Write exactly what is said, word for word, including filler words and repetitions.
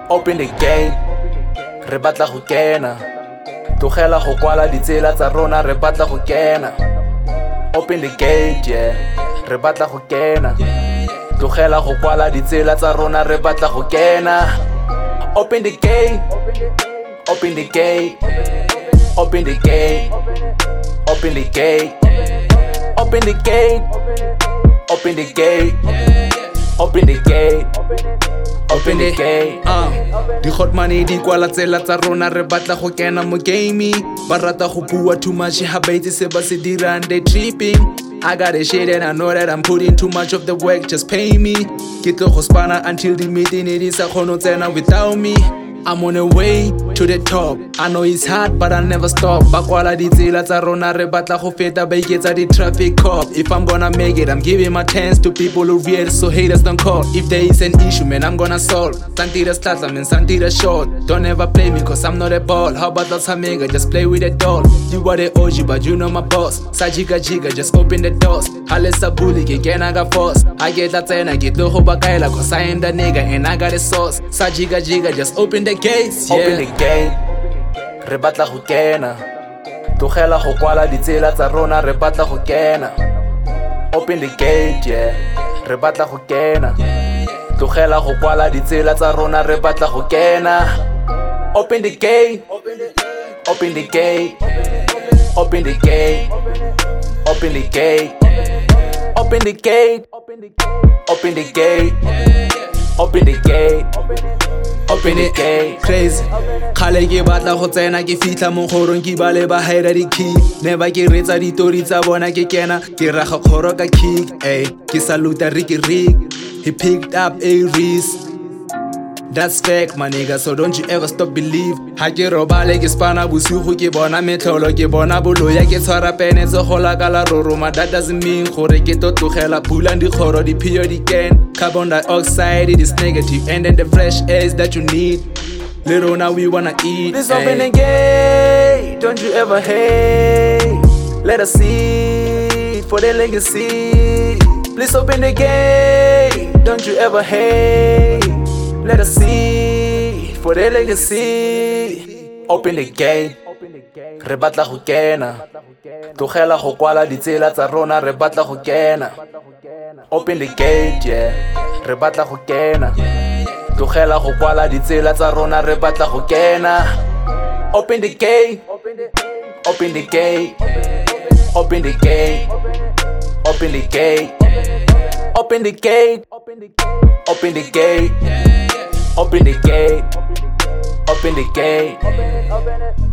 Open the gate, re batla go kena. Tlogela go kwala ditsela tsa rona, re batla go kena. Open the gate, yeah, re batla go kena. Tlogela go kwala ditsela tsa rona, re batla go kena. Open the gate, open the gate, open the gate, open the gate, open the gate, open the gate, open the gate, open the gate. uh, Di hot money di kwala tsela tsa rona, re batla go kena mo gaming. Ba rata go bua too much, ha ba itse se ba se dirang, they tripping. I got a shit and I know that I'm putting too much of the work, just pay me. Ke tlo go spana until the meeting it is a kgono tsena without me. I'm on the way to the top. I know it's hard but I'll never stop. Ba kwala ditsela tsa rona, re batla go feta ba iketsa di traffic cop. If I'm gonna make it, I'm giving my chance to people who real, so haters don't call. If there is an issue, man, I'm gonna solve. Santira stata, man, Santira short. Don't ever play me cause I'm not a ball. How about that Samega, just play with a doll. You are the O G but you know my boss. Sajiga jiga, just open the doors. Halesa bully, ke kena ga force. I get that and I get the hobakaila cause I am the nigga and I got a sauce. Sajiga jiga, just open the gates, yeah. Open the gate, re batla go kena. Tlogela go kwala ditsela tsa rona, re batla go kena. Open the gate, yeah, re batla go kena. Tlogela go kwala ditsela tsa rona, re batla go kena. Open the gate, open the gate, open the gate, open the gate, open the gate, open the gate, open the gate. Open it, crazy. Kale ke batla go tsena ke fitla mo gorong ke ba le ba haira di key. Never ke retsa di tori tsa bona ke kena ke raga khoro ka kick. Ay, ke saluta Ricky Rick. He picked up a wrist. That's fake, my nigga, so don't you ever stop believe. Ha ke robale ke spana bosigo ke bona metlholo ke bona boloya ke tshwara pene tse gola ka la roroma. That doesn't mean gore ke to tlogela pula di khoro di phio di can. Carbon dioxide it is negative and then the fresh air is that you need. Little now we wanna eat. Please open the gate, don't you ever hate. Let us see for the legacy. Please open the gate, don't you ever hate. Let us see for the legacy. Open the gate, re batla go kena. Tlogela go kwala ditsela tsa rona, re batla go kena. Open the gate, yeah, re batla go kena. Tlogela go kwala ditsela tsa rona, re batla go kena. Open the gate, open the gate, open the gate, open the gate, open the gate, open the gate, open the gate, open the gate, open the gate.